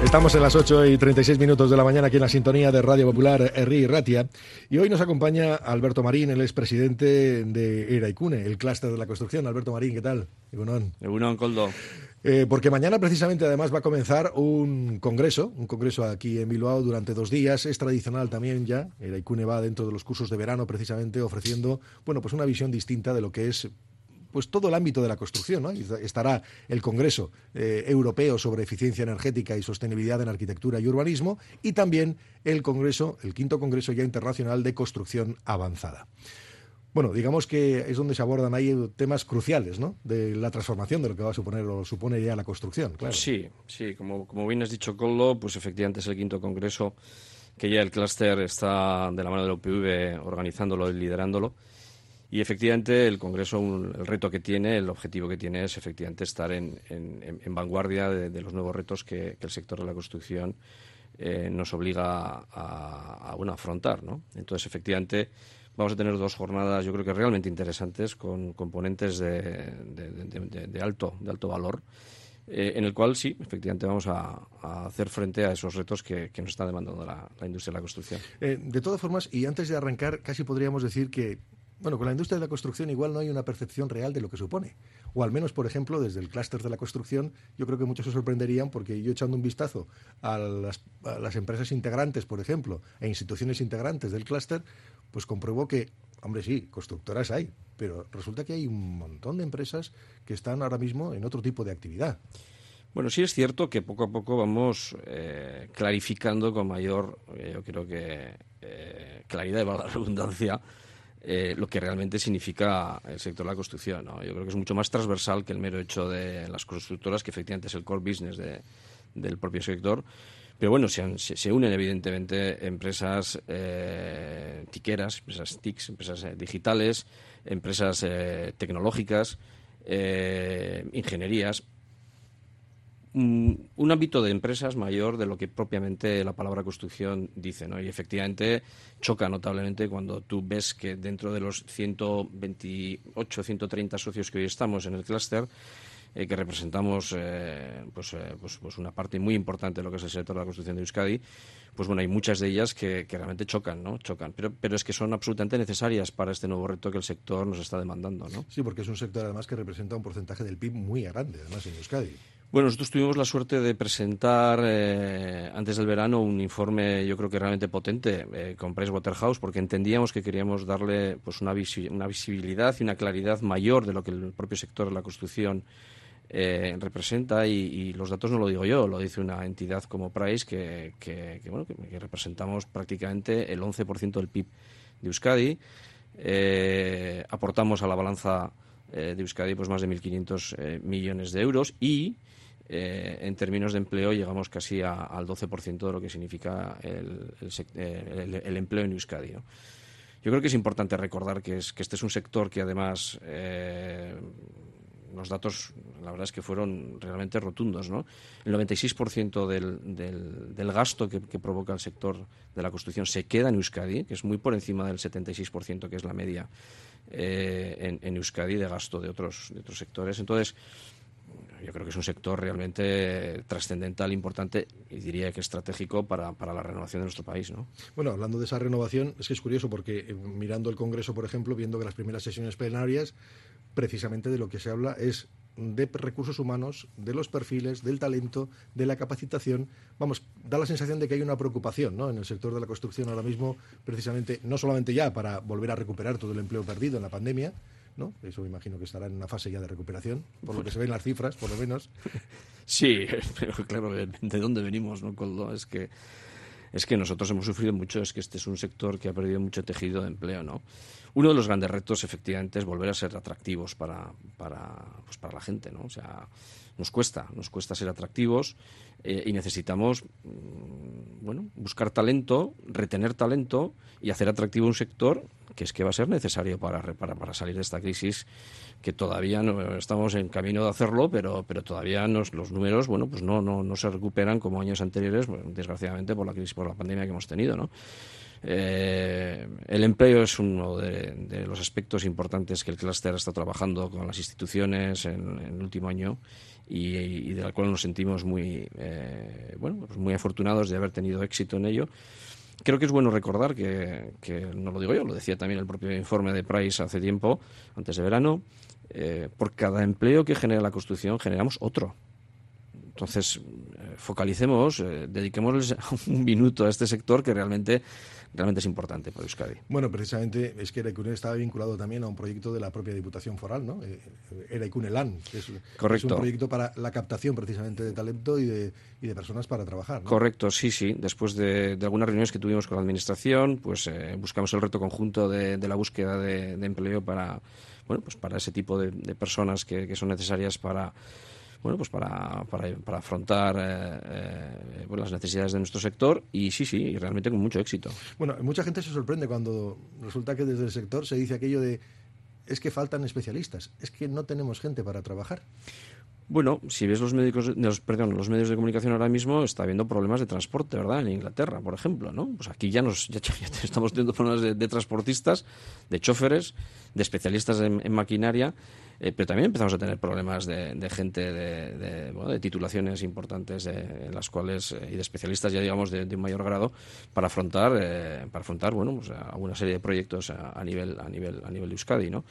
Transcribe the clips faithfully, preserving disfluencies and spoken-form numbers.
Estamos en las ocho y treinta y seis minutos de la mañana aquí en la sintonía de Radio Popular Herri y Ratia, y hoy nos acompaña Alberto Marín, el expresidente de Eraikune, el clúster de la construcción. Alberto Marín, ¿qué tal? Egunon. Egunon, Koldo. Eh, porque mañana precisamente además va a comenzar un congreso, un congreso aquí en Bilbao durante dos días. Es tradicional también ya. Eraikune va dentro de los cursos de verano precisamente ofreciendo, bueno, pues una visión distinta de lo que es pues todo el ámbito de la construcción, ¿no? Estará el Congreso eh, Europeo sobre Eficiencia Energética y Sostenibilidad en Arquitectura y Urbanismo, y también el Congreso, el quinto Congreso ya internacional de Construcción Avanzada. Bueno, digamos que es donde se abordan ahí temas cruciales, ¿no?, de la transformación de lo que va a suponer o supone ya la construcción, claro. Sí, sí, como, como bien has dicho, Koldo, pues efectivamente es el quinto Congreso que ya el clúster está de la mano de la U P V organizándolo y liderándolo. Y efectivamente el Congreso, un, el reto que tiene, el objetivo que tiene es efectivamente estar en, en, en vanguardia de, de los nuevos retos que, que el sector de la construcción eh, nos obliga a, a, bueno, a afrontar, ¿no? Entonces, efectivamente, vamos a tener dos jornadas, yo creo que realmente interesantes, con componentes de, de, de, de, de alto, de alto valor, eh, en el cual sí, efectivamente, vamos a, a hacer frente a esos retos que, que nos está demandando la, la industria de la construcción. Eh, de todas formas, y antes de arrancar, casi podríamos decir que bueno, con la industria de la construcción igual no hay una percepción real de lo que supone. O al menos, por ejemplo, desde el clúster de la construcción, yo creo que muchos se sorprenderían porque yo echando un vistazo a las, a las empresas integrantes, por ejemplo, e instituciones integrantes del clúster, pues compruebo que, hombre, sí, constructoras hay, pero resulta que hay un montón de empresas que están ahora mismo en otro tipo de actividad. Bueno, sí es cierto que poco a poco vamos eh, clarificando con mayor, eh, yo creo que, eh, claridad y valga la redundancia, Eh, lo que realmente significa el sector de la construcción, ¿no? Yo creo que es mucho más transversal que el mero hecho de las constructoras, que efectivamente es el core business de, del propio sector. Pero bueno, se, han, se, se unen evidentemente empresas eh, tiqueras, empresas T I Cs, empresas eh, digitales, empresas eh, tecnológicas, eh, ingenierías. Un ámbito de empresas mayor de lo que propiamente la palabra construcción dice, ¿no? Y efectivamente choca notablemente cuando tú ves que dentro de los ciento veintiocho, ciento treinta socios que hoy estamos en el clúster, eh, que representamos eh, pues, eh, pues, pues una parte muy importante de lo que es el sector de la construcción de Euskadi, pues bueno, hay muchas de ellas que, que realmente chocan, ¿no? Chocan, pero, pero es que son absolutamente necesarias para este nuevo reto que el sector nos está demandando, ¿no? Sí, porque es un sector además que representa un porcentaje del P I B muy grande, además en Euskadi. Bueno, nosotros tuvimos la suerte de presentar eh, antes del verano un informe, yo creo que realmente potente, eh, con Pricewaterhouse, porque entendíamos que queríamos darle pues una, visi- una visibilidad y una claridad mayor de lo que el propio sector de la construcción eh, representa, y, y los datos no lo digo yo, lo dice una entidad como Price, que, que, que, bueno, que, que representamos prácticamente el once por ciento del P I B de Euskadi. Eh, aportamos a la balanza eh, de Euskadi pues más de mil quinientos eh, millones de euros y Eh, en términos de empleo llegamos casi a, al doce por ciento de lo que significa el, el, el, el empleo en Euskadi, ¿no? Yo creo que es importante recordar que, es, que este es un sector que además eh, los datos la verdad es que fueron realmente rotundos, ¿no? El noventa y seis por ciento del, del, del gasto que, que provoca el sector de la construcción se queda en Euskadi, que es muy por encima del setenta y seis por ciento que es la media eh, en, en Euskadi de gasto de otros, de otros sectores. Entonces, yo creo que es un sector realmente trascendental, importante y diría que estratégico para, para la renovación de nuestro país, ¿no? Bueno, hablando de esa renovación, es que es curioso porque eh, mirando el Congreso, por ejemplo, viendo que las primeras sesiones plenarias, precisamente de lo que se habla es de recursos humanos, de los perfiles, del talento, de la capacitación. Vamos, da la sensación de que hay una preocupación, ¿no?, en el sector de la construcción ahora mismo, precisamente, no solamente ya para volver a recuperar todo el empleo perdido en la pandemia, ¿no? Eso me imagino que estará en una fase ya de recuperación, por lo que se ven las cifras, por lo menos. Sí, pero claro, ¿de, de dónde venimos, no, Koldo? Es que, es que nosotros hemos sufrido mucho, es que este es un sector que ha perdido mucho tejido de empleo, ¿no? Uno de los grandes retos, efectivamente, es volver a ser atractivos para, para, pues para la gente, ¿no? O sea, nos cuesta, nos cuesta ser atractivos eh, y necesitamos, mmm, bueno, buscar talento, retener talento y hacer atractivo un sector que es que va a ser necesario para, para, para salir de esta crisis, que todavía no estamos en camino de hacerlo, pero, pero todavía nos, los números, bueno, pues no, no, no se recuperan como años anteriores, desgraciadamente por la crisis, por la pandemia que hemos tenido, ¿no? Eh, el empleo es uno de, de los aspectos importantes que el clúster está trabajando con las instituciones en, en el último año y, y de la cual nos sentimos muy, eh, bueno, pues muy afortunados de haber tenido éxito en ello. Creo que es bueno recordar que, que, no lo digo yo, lo decía también el propio informe de Price hace tiempo, antes de verano, eh, por cada empleo que genera la construcción generamos otro. Entonces, eh, focalicemos, eh, dediquémosles un minuto a este sector que realmente realmente es importante para Euskadi. Bueno, precisamente es que Eraikune estaba vinculado también a un proyecto de la propia Diputación Foral, ¿no? Eh, Eraikune Lan, que es, es un proyecto para la captación precisamente de talento y de, y de personas para trabajar, ¿no? Correcto, sí, sí. Después de, de algunas reuniones que tuvimos con la Administración, pues eh, buscamos el reto conjunto de, de la búsqueda de, de empleo para, bueno, pues para ese tipo de, de personas que, que son necesarias para bueno, pues para, para, para afrontar eh, eh, bueno, las necesidades de nuestro sector y sí, sí, y realmente con mucho éxito. Bueno, mucha gente se sorprende cuando resulta que desde el sector se dice aquello de es que faltan especialistas, es que no tenemos gente para trabajar. Bueno, si ves los médicos, los, perdón, los medios de comunicación ahora mismo, está habiendo problemas de transporte, ¿verdad? En Inglaterra, por ejemplo, ¿no? Pues aquí ya nos ya, ya estamos teniendo problemas de, de transportistas, de choferes, de especialistas en, en maquinaria, eh, pero también empezamos a tener problemas de, de gente de, de, bueno, de titulaciones importantes de, en las cuales eh, y de especialistas ya digamos de, de un mayor grado para afrontar eh, para afrontar bueno pues a una serie de proyectos a, a nivel a nivel a nivel de Euskadi, ¿no?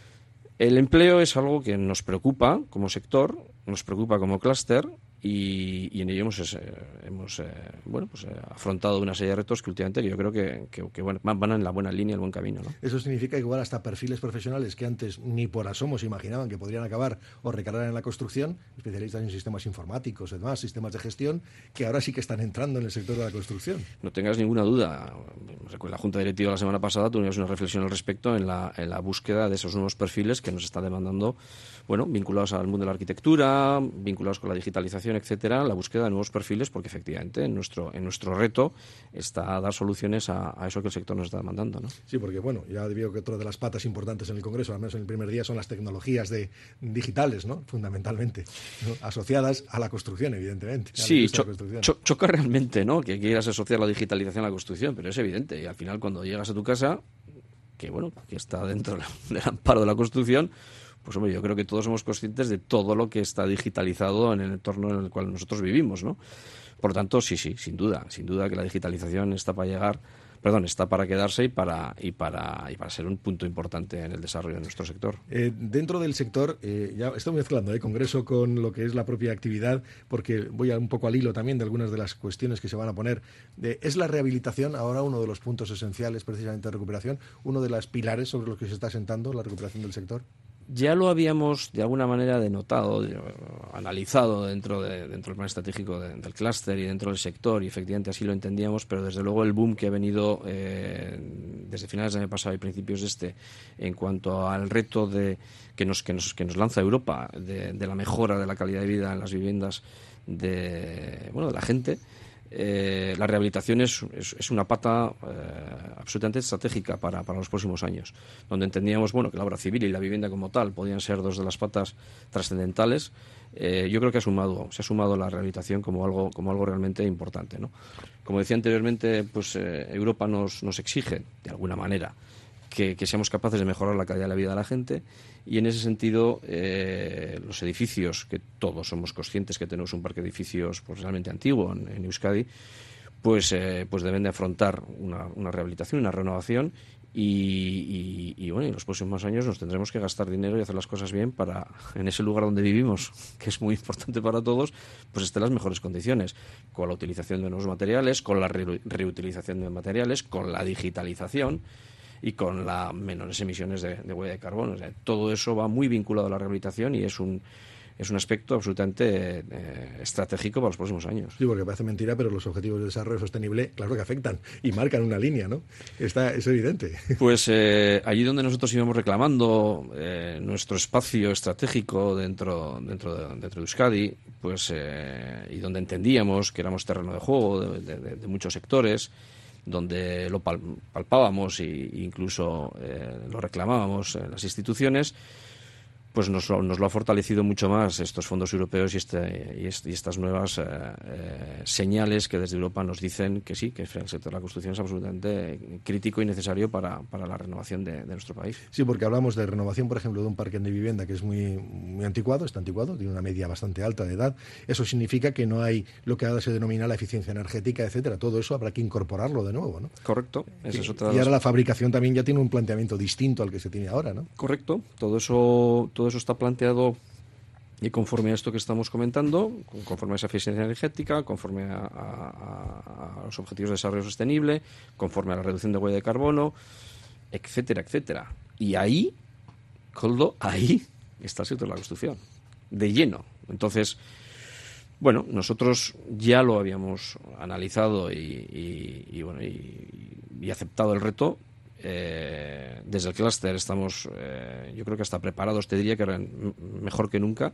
El empleo es algo que nos preocupa como sector, nos preocupa como clúster y, y en ello hemos, eh, hemos eh, bueno, pues, eh, afrontado una serie de retos que últimamente que yo creo que, que, que bueno, van en la buena línea, el buen camino, ¿no? Eso significa que igual hasta perfiles profesionales que antes ni por asomo se imaginaban que podrían acabar o recalar en la construcción, especialistas en sistemas informáticos, además, sistemas de gestión, que ahora sí que están entrando en el sector de la construcción. No tengas ninguna duda. En la Junta Directiva la semana pasada tuvimos una reflexión al respecto en la, en la búsqueda de esos nuevos perfiles que nos está demandando, bueno, vinculados al mundo de la arquitectura, vinculados con la digitalización, etcétera, la búsqueda de nuevos perfiles, porque efectivamente en nuestro en nuestro reto está dar soluciones a, a eso que el sector nos está demandando, ¿no? Sí, porque bueno, ya digo que otra de las patas importantes en el Congreso, al menos en el primer día, son las tecnologías de digitales, ¿no? Fundamentalmente, ¿no? Asociadas a la construcción, evidentemente. Sí, cho cho choca realmente, ¿no? Que quieras asociar la digitalización a la construcción, pero es evidente. Y al final, cuando llegas a tu casa, que bueno, que está dentro del amparo de la construcción, pues hombre, yo creo que todos somos conscientes de todo lo que está digitalizado en el entorno en el cual nosotros vivimos, ¿no? Por lo tanto, sí, sí, sin duda, sin duda que la digitalización está para llegar, perdón, está para quedarse y para y para y para ser un punto importante en el desarrollo de nuestro sector. Eh, dentro del sector, eh, ya estoy mezclando el eh, Congreso con lo que es la propia actividad, porque voy a un poco al hilo también de algunas de las cuestiones que se van a poner. Eh, ¿Es la rehabilitación ahora uno de los puntos esenciales precisamente de recuperación, uno de los pilares sobre los que se está sentando la recuperación del sector? Ya lo habíamos de alguna manera denotado, de, analizado dentro, de, dentro del plan estratégico de, del clúster y dentro del sector, y efectivamente así lo entendíamos, pero desde luego el boom que ha venido eh, desde finales del año pasado y principios de este en cuanto al reto de, que, nos, que, nos, que nos lanza Europa de, de la mejora de la calidad de vida en las viviendas de, bueno, de la gente. Eh, la rehabilitación es, es, es una pata eh, absolutamente estratégica para, para los próximos años, donde entendíamos bueno, que la obra civil y la vivienda como tal podían ser dos de las patas trascendentales. Eh, yo creo que ha sumado, se ha sumado la rehabilitación como algo, como algo realmente importante, ¿no? Como decía anteriormente, pues eh, Europa nos, nos exige, de alguna manera, que, que seamos capaces de mejorar la calidad de la vida de la gente, y en ese sentido eh, los edificios, que todos somos conscientes que tenemos un parque de edificios pues, realmente antiguo en, en Euskadi, pues, eh, pues deben de afrontar una, una rehabilitación, una renovación y, y, y bueno, en los próximos años nos tendremos que gastar dinero y hacer las cosas bien para, en ese lugar donde vivimos, que es muy importante para todos, pues estén las mejores condiciones, con la utilización de nuevos materiales, con la re reutilización de materiales, con la digitalización y con las menores emisiones de, de huella de carbono. O sea, todo eso va muy vinculado a la rehabilitación y es un es un aspecto absolutamente eh, estratégico para los próximos años. Sí, porque parece mentira, pero los objetivos de desarrollo sostenible, claro que afectan y marcan una línea, ¿no? Está, es evidente. Pues eh, allí donde nosotros íbamos reclamando eh, nuestro espacio estratégico dentro dentro de, dentro de Euskadi, pues eh, y donde entendíamos que éramos terreno de juego de, de, de muchos sectores, donde lo pal palpábamos e incluso eh, lo reclamábamos en las instituciones, pues nos lo, nos lo ha fortalecido mucho más estos fondos europeos y, este, y, este, y estas nuevas eh, eh, señales que desde Europa nos dicen que sí, que el sector de la construcción es absolutamente crítico y necesario para, para la renovación de, de nuestro país. Sí, porque hablamos de renovación, por ejemplo, de un parque de vivienda que es muy, muy anticuado, está anticuado, tiene una media bastante alta de edad. Eso significa que no hay lo que ahora se denomina la eficiencia energética, etcétera. Todo eso habrá que incorporarlo de nuevo, ¿no? Correcto. Esa es otra y ahora la fabricación también ya tiene un planteamiento distinto al que se tiene ahora, ¿no? Correcto. Todo eso, todo eso está planteado y conforme a esto que estamos comentando, conforme a esa eficiencia energética, conforme a, a, a los objetivos de desarrollo sostenible, conforme a la reducción de huella de carbono, etcétera, etcétera. Y ahí, Koldo, ahí está el sector de la construcción, de lleno. Entonces, bueno, nosotros ya lo habíamos analizado y, y, y bueno y, y aceptado el reto. Eh, desde el clúster estamos, eh, yo creo que hasta preparados, te diría que eran mejor que nunca,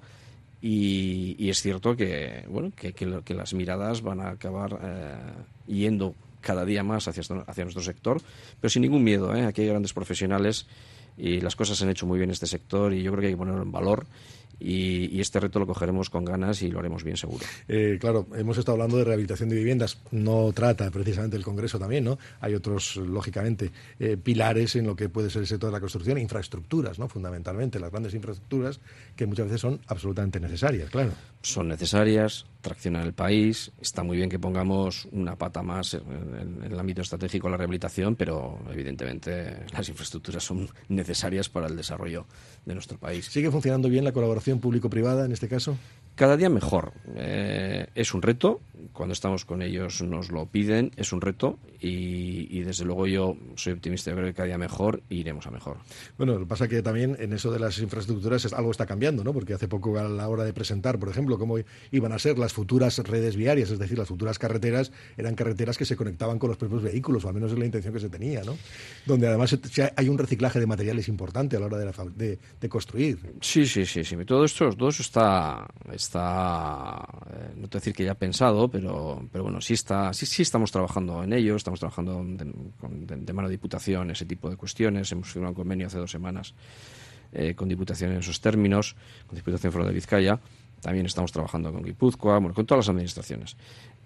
y, y es cierto que bueno que, que, que las miradas van a acabar eh, yendo cada día más hacia, hacia nuestro sector, pero sin ningún miedo, ¿eh? Aquí hay grandes profesionales y las cosas se han hecho muy bien en este sector y yo creo que hay que ponerlo en valor. Y, y este reto lo cogeremos con ganas y lo haremos bien seguro. Eh, claro, hemos estado hablando de rehabilitación de viviendas. No trata precisamente el Congreso también, ¿no? Hay otros, lógicamente, eh, pilares en lo que puede ser el sector de la construcción, infraestructuras, ¿no? Fundamentalmente, las grandes infraestructuras que muchas veces son absolutamente necesarias, claro. Son necesarias, traccionan el país. Está muy bien que pongamos una pata más en, en, en el ámbito estratégico de la rehabilitación, pero evidentemente las infraestructuras son necesarias para el desarrollo de nuestro país. ¿Sigue funcionando bien la colaboración público-privada en este caso? Cada día mejor. Eh, es un reto. Cuando estamos con ellos nos lo piden. Es un reto y, y desde luego yo soy optimista. Yo creo que cada día mejor e iremos a mejor. Bueno, lo que pasa es que también en eso de las infraestructuras es, algo está cambiando, ¿no? Porque hace poco a la hora de presentar, por ejemplo, cómo iban a ser las futuras redes viarias, es decir, las futuras carreteras, eran carreteras que se conectaban con los propios vehículos, o al menos es la intención que se tenía, ¿no? Donde además hay un reciclaje de materiales importante a la hora de, la, de, de construir. Sí, sí, sí, sí. Todo esto, todo eso está... está eh, no te decir que ya pensado, pero, pero bueno, sí está, sí, sí estamos trabajando en ello, estamos trabajando de, de, de mano de Diputación, ese tipo de cuestiones. Hemos firmado un convenio hace dos semanas eh, con Diputación en esos términos, con Diputación Foral de Vizcaya. También estamos trabajando con Guipúzcoa, bueno, con todas las administraciones.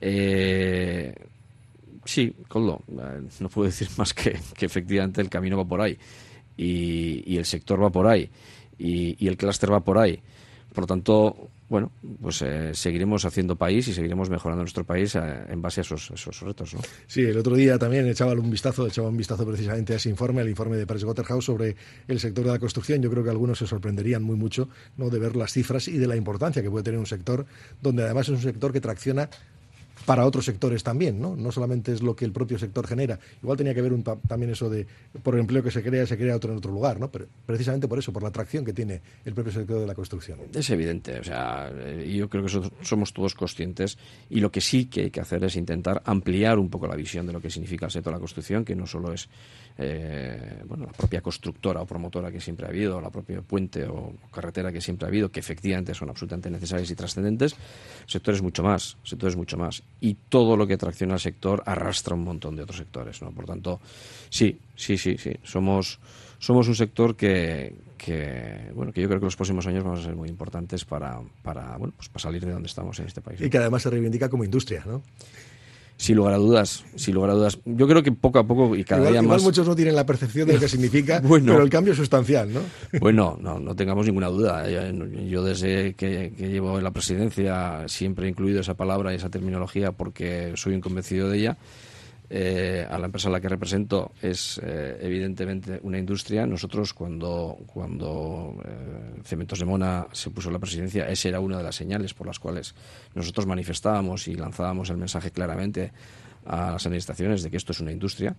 Eh, sí, Koldo, eh, no puedo decir más que, que efectivamente el camino va por ahí y, y el sector va por ahí y, y el clúster va por ahí. Por lo tanto, bueno, pues eh, seguiremos haciendo país y seguiremos mejorando nuestro país eh, en base a esos, esos retos, ¿no? Sí, el otro día también echaba un vistazo, echaba un vistazo precisamente a ese informe, al informe de PricewaterhouseCoopers sobre el sector de la construcción. Yo creo que algunos se sorprenderían muy mucho, ¿no?, de ver las cifras y de la importancia que puede tener un sector donde además es un sector que tracciona para otros sectores también, ¿no? No solamente es lo que el propio sector genera. Igual tenía que ver un, también eso de, por el empleo que se crea, se crea otro en otro lugar, ¿no? Pero precisamente por eso, por la atracción que tiene el propio sector de la construcción. Es evidente, o sea, yo creo que somos todos conscientes y lo que sí que hay que hacer es intentar ampliar un poco la visión de lo que significa el sector de la construcción, que no solo es eh, bueno, la propia constructora o promotora que siempre ha habido, o la propia puente o carretera que siempre ha habido, que efectivamente son absolutamente necesarias y trascendentes. El sector es mucho más, el sector es mucho más. Y todo lo que tracciona al sector arrastra un montón de otros sectores, ¿no? Por tanto, sí, sí, sí, sí. Somos, somos un sector que, que, bueno, que yo creo que los próximos años van a ser muy importantes para, para, bueno, pues para salir de donde estamos en este país, ¿no? Y que además se reivindica como industria, ¿no? Sin lugar a dudas, sin lugar a dudas. Yo creo que poco a poco y cada igual, día igual más... muchos no tienen la percepción de lo que significa, bueno, pero el cambio es sustancial, ¿no? Bueno, no, no tengamos ninguna duda. Yo desde que, que llevo en la presidencia siempre he incluido esa palabra y esa terminología porque soy un convencido de ella. Eh, a la empresa a la que represento es eh, evidentemente una industria. Nosotros cuando, cuando eh, Cementos de Mona se puso en la presidencia, esa era una de las señales por las cuales nosotros manifestábamos y lanzábamos el mensaje claramente a las administraciones de que esto es una industria.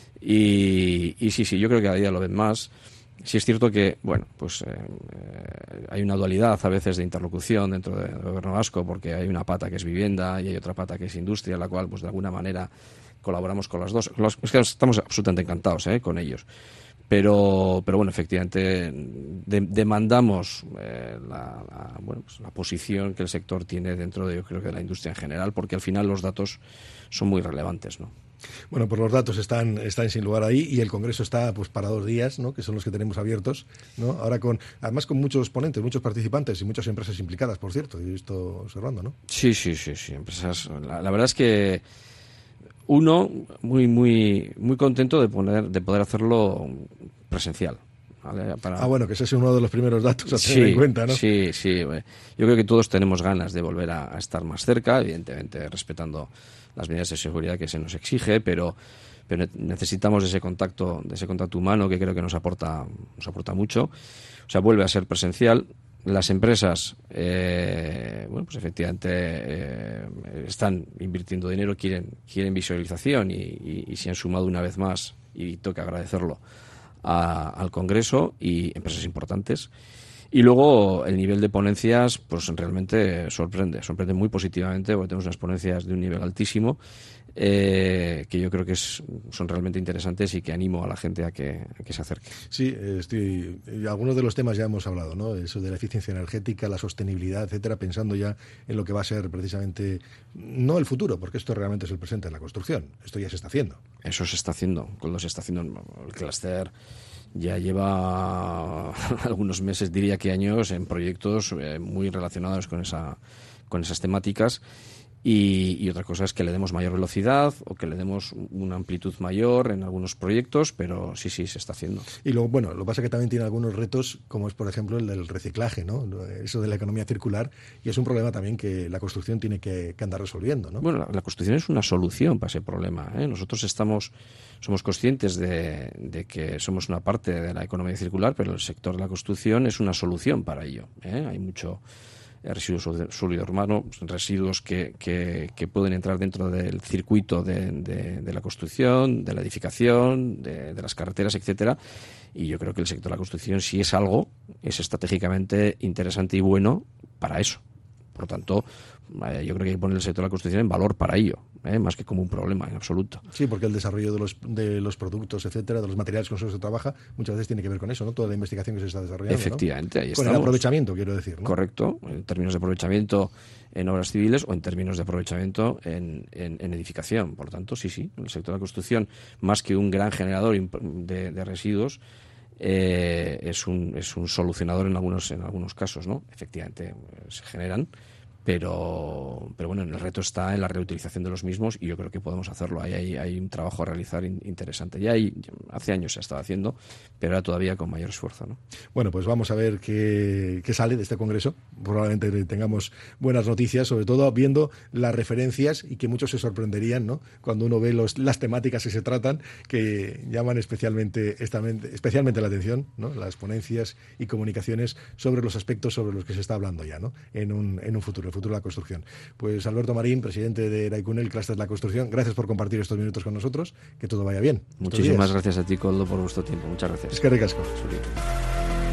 Y, y sí, sí, yo creo que cada día lo ven más. Sí es cierto que, bueno, pues eh, hay una dualidad a veces de interlocución dentro del gobierno vasco, porque hay una pata que es vivienda y hay otra pata que es industria, la cual, pues de alguna manera colaboramos con las dos. Es que estamos absolutamente encantados ¿eh? con ellos. Pero, pero bueno, efectivamente de, demandamos eh, la, la, bueno, pues la posición que el sector tiene dentro de, yo creo que de la industria en general, porque al final los datos son muy relevantes, ¿no? Bueno, pues los datos están, están sin lugar ahí y el Congreso está pues para dos días, ¿no? Que son los que tenemos abiertos, ¿no? Ahora con, además con muchos ponentes, muchos participantes y muchas empresas implicadas, por cierto, he visto observando, ¿no? Sí, sí, sí, sí, empresas. La, la verdad es que uno muy, muy, muy contento de poner, de poder hacerlo presencial. ¿Vale? Para... Ah, bueno, que ese es uno de los primeros datos a tener sí, en cuenta, ¿no? Sí, sí. Yo creo que todos tenemos ganas de volver a, a estar más cerca, evidentemente respetando las medidas de seguridad que se nos exige, pero, pero necesitamos ese contacto, de ese contacto humano que creo que nos aporta, nos aporta mucho. O sea, vuelve a ser presencial. Las empresas, eh, bueno, pues efectivamente eh, están invirtiendo dinero, quieren, quieren visualización y, y, y se han sumado una vez más, y toca agradecerlo, a, al Congreso y empresas importantes. Y luego el nivel de ponencias pues realmente sorprende, sorprende muy positivamente, porque tenemos unas ponencias de un nivel altísimo eh, que yo creo que es, son realmente interesantes y que animo a la gente a que, a que se acerque. Sí, estoy, algunos de los temas ya hemos hablado, ¿no? Eso de la eficiencia energética, la sostenibilidad, etcétera, pensando ya en lo que va a ser precisamente, no el futuro, porque esto realmente es el presente en la construcción, esto ya se está haciendo. Eso se está haciendo, cuando se está haciendo el clúster. Ya lleva algunos meses, diría que años, en proyectos eh, muy relacionados con esa, con esas temáticas. Y, y otra cosa es que le demos mayor velocidad o que le demos una amplitud mayor en algunos proyectos, pero sí, sí, se está haciendo. Y luego, bueno, lo que pasa es que también tiene algunos retos, como es, por ejemplo, el del reciclaje, ¿no? Eso de la economía circular, y es un problema también que la construcción tiene que, que andar resolviendo, ¿no? Bueno, la, la construcción es una solución para ese problema, ¿eh? Nosotros estamos, somos conscientes de, de que somos una parte de la economía circular, pero el sector de la construcción es una solución para ello, ¿eh? Hay mucho residuos sólido urbano, residuos que, que, que pueden entrar dentro del circuito de, de, de la construcción, de la edificación, de, de las carreteras, etcétera. Y yo creo que el sector de la construcción, si es algo, es estratégicamente interesante y bueno para eso. Por lo tanto, eh, yo creo que hay que poner el sector de la construcción en valor para ello, eh, más que como un problema en absoluto. Sí, porque el desarrollo de los, de los productos, etcétera, de los materiales con los que se trabaja, muchas veces tiene que ver con eso, ¿no? Toda la investigación que se está desarrollando, efectivamente, ¿no? Ahí con estamos. El aprovechamiento, quiero decir, ¿no? Correcto, en términos de aprovechamiento en obras civiles o en términos de aprovechamiento en, en, en edificación. Por lo tanto, sí, sí, el sector de la construcción, más que un gran generador de, de residuos, eh, es un es un solucionador en algunos en algunos casos, ¿no? Efectivamente, se generan, pero pero bueno, el reto está en la reutilización de los mismos y yo creo que podemos hacerlo. Ahí hay, hay un trabajo a realizar in, interesante. Ya hay, hace años se ha estado haciendo, pero ahora todavía con mayor esfuerzo, ¿no? Bueno, pues vamos a ver qué, qué sale de este congreso. Probablemente tengamos buenas noticias, sobre todo viendo las referencias y que muchos se sorprenderían, ¿no? Cuando uno ve los, las temáticas que se tratan, que llaman especialmente, especialmente la atención, ¿no? Las ponencias y comunicaciones sobre los aspectos sobre los que se está hablando ya, ¿no? En un, en un futuro. futuro de la construcción. Pues Alberto Marín, presidente de Eraikune, el clúster de la construcción, gracias por compartir estos minutos con nosotros, que todo vaya bien. Muchísimas gracias a ti, Koldo, por vuestro tiempo. Muchas gracias. Es que ricasco. Suri.